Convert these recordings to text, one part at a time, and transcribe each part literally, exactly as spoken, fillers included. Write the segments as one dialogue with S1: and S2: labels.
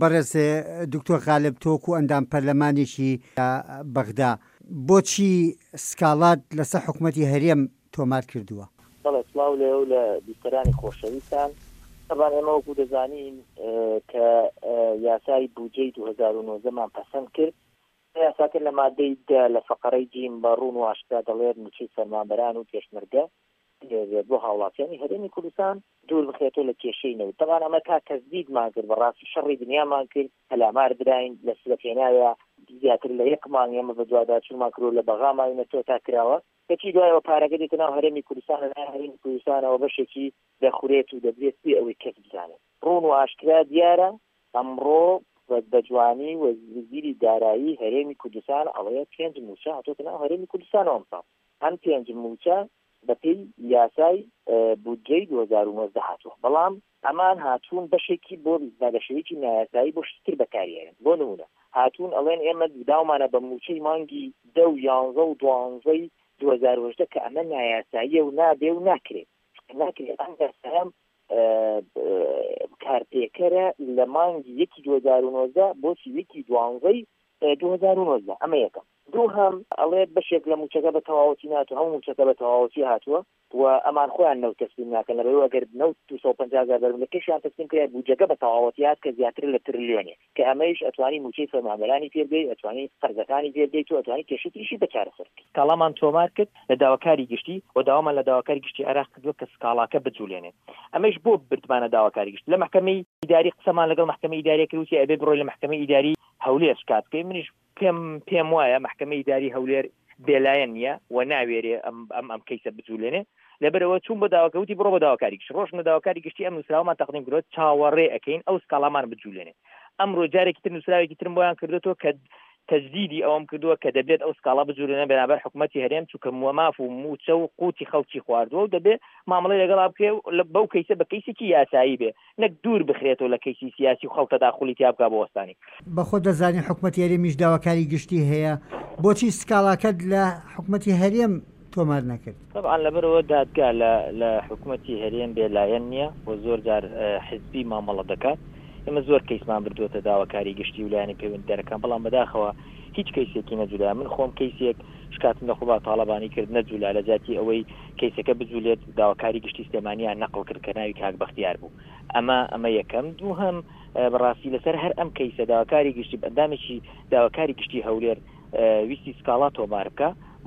S1: بەڕێز دکتۆر غالب تۆکو ئەندام پەرلەمانێکی بەغدا بۆچی سکاڵات لەسەر حکوومەتی هەرێم تۆمار کردووە؟
S2: بەڵێ سڵاو لێ و لە بیستەرانی خۆشەویستان طبعا ئێمە وەکو دەزانین کە یاسای بودجەی دوو هەزار و نۆزدەمان پەسەند کرد. یاساکە لە مادەی لە فەقەرەی جیم بە ڕوون و ئاشکرا دەڵێت موچەی فەرمانبەران و پێشمەرگە بۆ هاوڵاتیانی هەرێمی کوردستان دوور بخێتەوە لە کێشەی نەوت. طبعا ئەمە تا تەزدیدمان کرد بەڕاستی شەڕی دنیامان کرد، هەلامار براین لە سلەپێناوە زیاتر لە یەک مانگ ئێمە بە دوواداچوومان کرد لە بەغاماوینەتەوە تا کراوە کەچی دوایەوە پارەکە دێتە ناو هەرێمی کوردستان لە هەرێمی کوردستانەوە بەشێکی دەخورێت و دەبێت بێ ئەوەی کەس بزانێت. ڕوون و ئاشکرا دیارە ئەمڕۆ بە جوانی وەزیری دارایی هەرێمی کوردستان ئەڵەیە پێنج موچە هاتووەتە ناو هەرێمی کوردستانەوە ئەمساڵ. ئەم پێنج موچە بەپێی یاسای بودجەی دوو هەزار و نۆزدە هاتووە، بەڵام ئەمان هاتوون بەشێکی بۆ بەشێکی نایاسایی بۆ شتر بەکاریێنن. بۆ نمونە هاتوون ئەڵێن ئێمە داومانە بە موچەی مانگی دە و یانزە و دوانزەی دوو هەزار و هەژدە کە ئەمە نایاساییە و نابێ و ناکرێت ناکرێت ئەم دەسەم کارپێکەرە لە مانگی یەکی دوو هەزار و نۆزدە بۆ یەکی دوانزەی دوو هەزار و نۆزدە. ئەمە یەکەم. دوو هەم ئەڵێ بەشێک لە موچەکە بە تەواوەتی ناتوە، هەموو موچەکە بە تەواوەتی هاتووە و ئەمان خۆیان نەوت تەسلیم ناکەن لەبەرەوە ئەگەر نەوت دوو سەد و پەنجا هەزار دەرمەکەشیان تەسلیم کرد بودجەکە بە تەواوەتی هات کە زیاتر لە تریلیۆنێ کە ئەمەیش ئەتوانی موچەی فەرمانبەرانی پێ بدەیت، ئەتوانی قەرزەکانی پێ بدەیت و ئەتوانی کێشەی تریشی بەچارەسەر بکەیت. سکاڵامان تۆمار کرد لە داواکاری گشتی و داوامان لە داواکاری گشتی عێراق کردووە کە سکاڵاکە بجوولێنێت. ئەمەش بۆ بردمانە داواکاری گشت لە محکەمەی ئیداری قسەمان لەگەڵ محکەمەی ئیداری کرد وتی ئەبێ بڕۆی لە محکەمەی ئیداری هەولێر شکات بکەی. منیش پێم پێم وایە محکەمەی ئیداری هەولێر بێلایەن نییە و ناوێرێ ئەم ئەم ئەم کەیسە بجوولێنێ. لەبەرەوە چوون بە داواکەوتی بڕۆ بە داواکاری گشت ڕۆژ لە داواکاری گشتی ئەم نووسراوەمان تەقدیم کردووە چاوەڕێ ئەەکەین ئەو سکاڵامان بجوولێنێ. ئەمڕۆ جارێکی تر نووسراوێکی ترم بۆیان کردوێتەوە کە تەجدیدی ئەوم کردووە کە دەبێت ئەو سکاڵا بجوولێنە بەرامبەر حکوومەتی هەرێم چونکە مۆماف و موچە و قوتی خەڵکی خواردووە و دەبێت مامەڵەی لەگەڵا بکرێ بەو کەیسە بە کەیسێکی یاسایی بێ نەک دوور بخرێتەوە لە کەیسی سیاسی و خەڵکە داخوڵی تیا بکا بۆ وەستانی.
S1: بەخۆ دەزانی حکوومەتی هەرێمیش داواکاری گشتی هەیە، بۆچی سکاڵاکەت لە حکوومەتی هەرێم تۆمار نەکرد؟
S2: طبعا لەبەرەوە دادگا لە لە حکوومەتی هەرێم بێلایەن نییە و زۆر جار حزبی مامەڵە دەکات. ئێمە زۆر کەیسمان بردووەتە داواکاری گشتی ویلایانی پەیوەندیدارەکان، بەڵام بەداخەوە هیچ کەیسێکی نەجوولا. من خۆم کەیسێک شکاتم لە خوبا تاڵەبانی کرد نەجوولا لە جاتی ئەوەی کەیسەکە بجوولێت داواکاری گشتی سلێمانیان نەقڵ کرد کە ناوی کاک بەختیار بوو. ئەمە ئەمە یەکەم. دوو هەم بەڕاستی لەسەر هەر ئەم کەیسە داواکاری گشتی بەندامێکی داواکاری گشتی هەولێر ویستی سکاڵا تۆمار بکە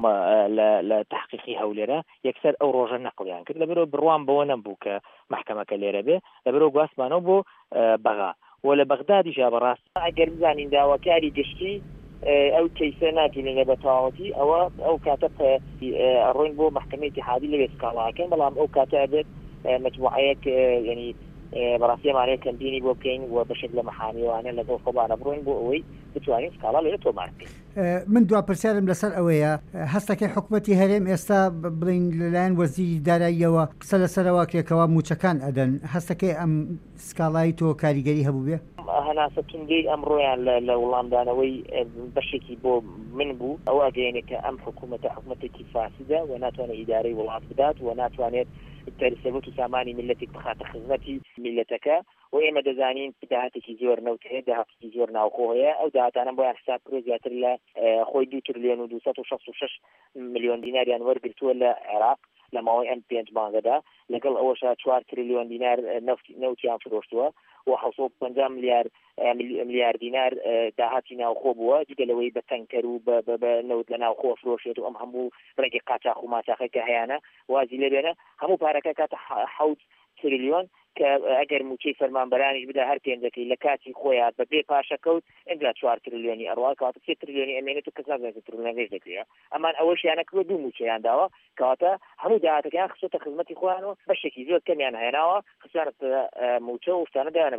S2: لە تحقیقی هەولێرە یەکسەر ئەو ڕۆژە نەقڵیان کرد. لەبەرەوە بڕوان بەوە نەبوو کە محکەمەکە لێرە بێ، لەبەرەوە گواستمانەوە بۆ بەغا و لە بەغدادیشا بەڕاست ئەگەر بزانین داواکاری گشتی ئەو کەیسە ناکەینە بە تەواوەتی ئەوە ئەو کاتە ڕۆین بۆ محکەمەی اتحادی لەوێ سکاڵاکەن، بەڵام ئەو کاتە ئەبێت مجموعەیەک ینی بەڕاستی ئەمانەیە کەمپینی بۆ بکەین و بەشێک لە مەحامیوانە لەگەڵ خۆبانە بڕۆین بۆ ئەوەی بتوانین سکاڵا لەوێ تۆمار بکەین.
S1: من دوا پرسیارم لەسەر ئەوەیە هەستەکەی حکوومەتی هەرێم ئێستا بڵین لەلایەن وەزیری داراییەوە قسە لەسەرەوە کرێکەوە موچەکان ئەدەن، هەستەکەی ئەم سکاڵایی تۆ کاریگەری هەبوو بێ؟
S2: هەناسە توندەی ئەمڕۆیان لە وەڵامدانەوەی بەشێکی بۆ من بوو ئەوە ئەگەیەنێ کە ئەم حکوومەتە حکوومەتێکی فاسدە و ناتوانێت ئیدارەی وڵات بدات و ناتوانێت تەریسەبوت و سامانی ملەتێک بخاتە خزمەتی میلەتەکە و ئێمە دەزانین داهاتێکی زۆر نەوتەیە، داهاتێکی زۆر ناوخۆ هەیە. ئەو داهاتانە بۆیان حساب کرۆ زیاتر لە خۆی دو تریلیۆن و دووسەد و شەست و شەش ملیۆن دیناریان وەرگرتووە لە عێراق لە ماوەی ئەم پێنج مانگەدا، لەگەڵ ئەوەشا چوار تریلیۆن دینار نەوتیان فرۆشتووە و حەوت و پەنجا ملیار ملیار دینار داهاتی ناوخۆ بووە جگە لەوەی بە تەنکەر و بە نەوت لە ناوخۆ فرۆشێت و ئەم هەموو ڕێگەی قاچاق و ماچاقێکە هەیەە وازی لێ بێنە هەموو پارەکە کاتە حەوت تریلیۆن کە ئەگەر موچەی فەرمانبەرانیش بدا هەر پێنجەکەی لە کاتی خۆیان بە بێ پاشەکەوت ئەنجا چوار تریلیۆنی ئەڕوا کاتە سێ تریلیۆنی ئەمێنێت و کەس نازانێت تریلیۆنێش دەکرێت. ئەمان ئەوەشیانە کردووە دوو موچەیان داوە کەواتە هەموو داهاتەکەیان خستۆتە خزمەتی خۆیانەوە بەشێکی زۆر کەمیان هێناوە خستیانەتە موچە و شتانە دایانە.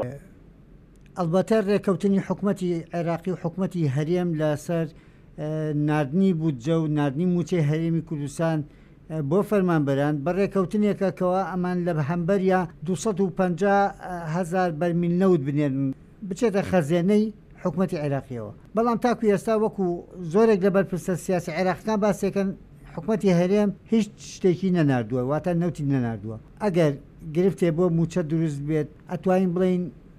S1: ئەلبەتە ڕێکەوتنی حکوومەتی عێراقی و حکوومەتی هەرێم لەسەر ناردنی بودجە و ناردنی موچەی هەرێمی کوردستان بۆ فەرمانبەران بەڕێکەوتنێکە کەەوە ئەمان لە هەمبەریە دووسەد و پەنجا هەزار بەرمیل نەوت بنێن بچێتە خەزێنەی حکوومەتی عێراقیەوە. بەڵام تاکو ئێستا وەکو زۆرێک لە بەرپرسە سیاسی عێراقیان باسێکن حکوومەتی هەرێم هیچ شتێکی نەناردووە، واتە نەوتی نەناردووە. ئەگەر گرفتێ بۆ موچە دروست بێت ئەتوانین بڵین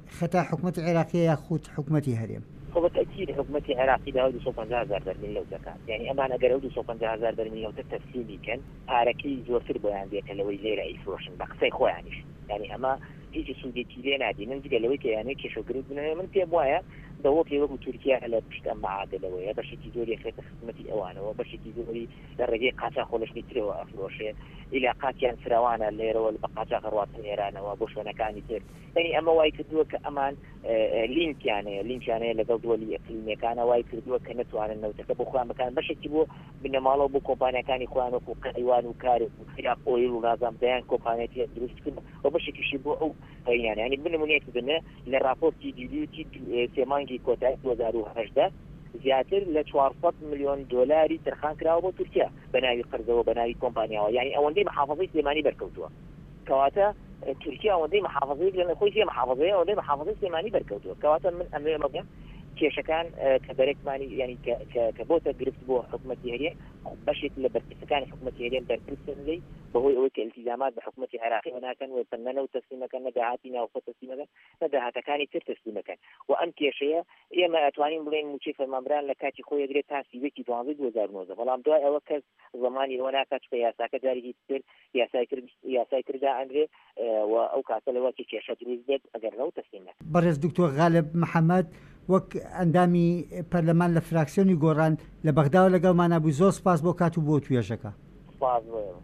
S1: خەتا حکوومەتی عێراقی یاخود حکوومەتی هەرێم؟
S2: خب بالتأكيد حكومتي عراقي ده دو سوبان هزار برميل لو زكاة يعني أما أنا قرأوا دو سوبان هزار برميل لو تتفسيري كان حركي زورتر بيان ديك لو يزير أي فروشن بقصي خو يعني يعني أما هيجي سودي تيلين عادي ننزل لو يعني كيشو قريب من من تبوايا دوك يوم تركيا على بشتم معادلة باش تيجوري خيط خدمتي أوانه وباش تيجوري الرجال قاطع خلش نتري وأفروشه إلى قاتيان سروانا اللي رو البقاطع خروات إيران وبوش ونكان يصير يعني أما واي كدوه كأمان لينك يعني لينك يعني لقوا دولي إقليمية كان واي كدوه كنتو عن إنه تكبو خوان مكان باش تجيبوا بنمالو بو كومبانيا كان إخوانه وقيوان وكارب وخلاف أويل ولازم بيان كومبانيا دروس كده وباش يكشبوا يعني يعني بنمونيك بنا للرابور تي دي تي سيمانجي كوتا دو هزار وهجدة زیاتر لە چوارسەد ملیۆن دۆلاری ترخان کراوە بۆ تورکیا بەناوی قەرزەوە بەناوی کۆمپانیاوە یعنی ئەوەندەی محافظەی سلێمانی بەرکەوتووە کەواتە تورکیا ئەوەندەی محافظەی لە خۆی سێ محافظەیە ئەوەندەی محافظەی سلێمانی بەرکەوتووە کەواتە من ئەمێ مەگەم کێشەکان کە بەرێکمانی ینی کە بۆتە گرفت بۆ حکوومەتی هەرێم بەشێک لە بەرپرسەکانی حکوومەتی هەرێم بەرپرسن لێی بەهۆی ئەوەی کە التیزامات بە حکوومەتی عێراقی ناکەن و تەنەنە و تەسلیمەکەن نەداهاتی ناوخۆ تەسلیمەکەن نەداهاتەکانی تر تەسلیمەکەن و ئەم کێشەیە ئێمە ئەتوانین بڵێن موچەی فەرمانبەران لە کاتی خۆی ئەگرێت تا سیوەکی دوازدە دو هزار و نۆزدە بەڵام دوای ئەوە کەس زمانی ئەوە ناکات کە یاساکە جارێکی تر یاسای کرد یاسای کردا ئەندرێ و ئەو کاتە لەوە کە کێشە دروست بێت ئەگەر نەو تەسلیم نەکەن.
S1: بەڕێز دکتۆر غالب محەممەد وەک ئەندامی پەرلەمان لە فراکسیۆنی گۆڕان لە بەغداوە لەگەڵمانە بوو زۆر سپاس بۆ کات و بۆ توێژەکە.